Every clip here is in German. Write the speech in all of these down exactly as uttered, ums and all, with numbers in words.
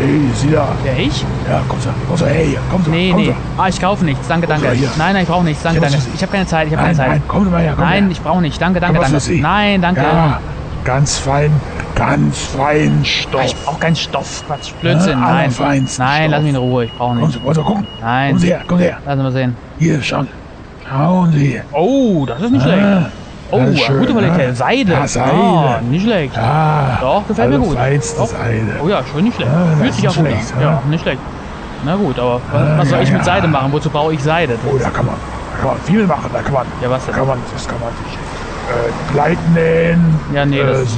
Hey, Sie da. Wer, ich? Ja, komm so, komm so, hey, komm so. Nee, komm nee. So. Ah, ich kaufe nichts. Danke, danke. Komm so, hier. Nein, nein, ich brauche nichts. Danke, Ja, was danke. für Sie? Ich habe keine Zeit. Ich habe Nein, keine Zeit. nein, komm mal her, komm Nein, her. ich brauche nicht. Danke, danke, Ja, was danke. für Sie? Nein, danke. Ja, ganz fein, ganz fein Stoff. Ah, ich brauche keinen Stoff. Quatsch, Blödsinn. Ja, Nein. allerfeinsten Nein, Stoff. lass mich in Ruhe. Ich brauche Kommen nicht. Sie, wollen Sie gucken? Nein. Kommen Sie her, kommen Sie her. Lass uns mal sehen. Hier, schauen. Schauen Sie. Oh, das ist nicht schlecht. Ah, Oh, das ist schön, gute Qualität. ja. Seide. Ja, Seide. Ah, nicht schlecht. Ja, Doch, gefällt mir gut. allerfeinste Doch. Seide. Oh ja, schön, nicht schlecht. Ja, das Fühlt ist sich auch gut schlecht, an. ja. Ja, nicht schlecht. Na gut, aber was, Ah, was soll ja, ich mit ja. Seide machen? Wozu brauche ich Seide? Oh, da kann man, da kann man viel machen. Da kann man, Ja, was da denn? kann man, das kann man sich äh, Kleid nähen. Ja, nee, äh, das- so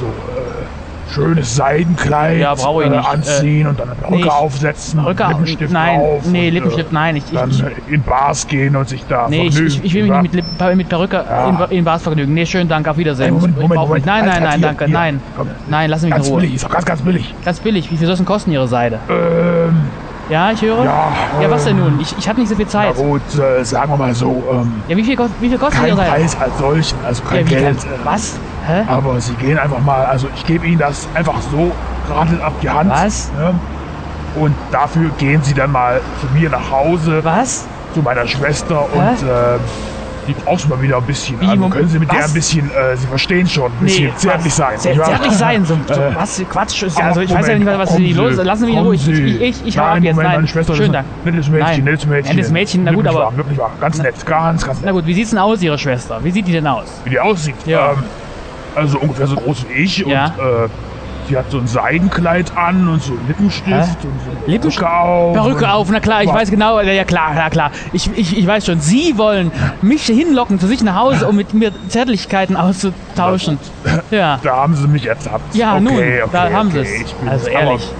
äh, schönes Seidenkleid Ja, brauche ich äh, nicht. anziehen und dann eine Perücke nee, ich- aufsetzen, Perücke- Lippenstift nein, drauf. nee, und, Lippenstift, äh, nein, ich- ich- dann ich- äh, in Bars gehen und sich da Nee, ich, vergnügen. ich, ich will mich ja? nicht mit, Lip- mit Perücke Ja. in, in Bars vergnügen. Nee, schönen Dank, auf Wiedersehen. Hey, Moment, Ich Moment, brauch Moment. nicht. Nein, Halt, nein, halt, nein, hier, danke, hier. nein. Komm. Nein, lass mich in Ganz Ruhe. billig, ist doch ganz, ganz billig. Ganz billig. Wie viel soll es denn kosten, Ihre Seide? Ähm, Ja, ich höre? ja. Ja, was denn ähm, nun? Ich, ich habe nicht so viel Na Zeit. gut, äh, sagen wir mal so, ähm, Ja, wie viel, kost- wie viel kostet kein Ihre Seide? Preis als solchen, also kein Ja, wie Geld. kann, äh, was? Hä? Aber Sie gehen einfach mal, also ich gebe Ihnen das einfach so gerade ab die Hand. Was? Ne? Und dafür gehen Sie dann mal zu mir nach Hause, Was? zu meiner Schwester Hä? und äh, die braucht mal wieder ein bisschen. Wie, Also Mom- können Sie mit der was? ein bisschen, äh, Sie verstehen schon, ein bisschen zärtlich sein. Zär, nicht wahr? zärtlich sein, so, so Äh, was? Quatsch. Ist, ach, also ich weiß ja Moment, nicht, was kommen Sie los Sie, Lassen Sie mich in kommen Ruhe. Ich, Sie. ich, ich, ich hau Nein, ab jetzt. Moment, Nein. meine Schwester Schönen ist Dank. ein nettes Mädchen, Nein. nettes Mädchen. Nettes Mädchen, na gut, Wirklich aber- wahr, wirklich wahr. Ganz nett, ganz, ganz Na nett. gut, wie sieht's denn aus, Ihre Schwester? Wie sieht die denn aus? Wie die aussieht. Ja. Ähm, also ungefähr so groß wie ich Ja. und äh, sie hat so ein Seidenkleid an und so einen Lippenstift Hä? und so eine Lippenstift? Perücke auf. Perücke und- auf, na klar, ich Ja. weiß genau, ja klar, ja klar. Ich, ich, ich weiß schon, Sie wollen mich hinlocken zu sich nach Hause, um mit mir Zärtlichkeiten auszutauschen. Ja, Da haben sie mich ertappt. ja okay, nun, okay, da haben Sie okay, es. ich bin Also es. ehrlich.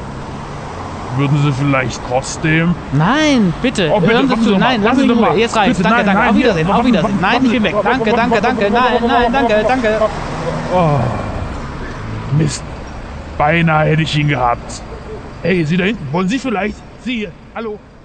Aber würden sie vielleicht trotzdem... Nein, bitte, Oh, bitte, hören Sie warten zu. Sie doch mal, Nein, lassen warten Sie Sie mich in doch Ruhe. mal. Jetzt reicht's. Bitte, Danke, nein, danke. nein, Auf hier, Wiedersehen, auf warten- Wiedersehen. warten- Nein, warten ich bin Sie- weg. warten- Danke, warten- danke, warten- danke. warten- Nein, warten- nein, danke, danke. Oh, Mist. Beinahe hätte ich ihn gehabt. Hey, Sie da hinten, wollen Sie vielleicht? Sie, hallo.